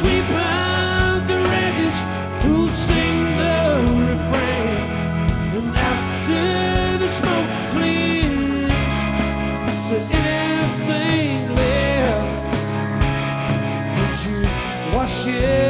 sweep out the wreckage, who'll sing the refrain, and after the smoke clears, to anything left, could you wash it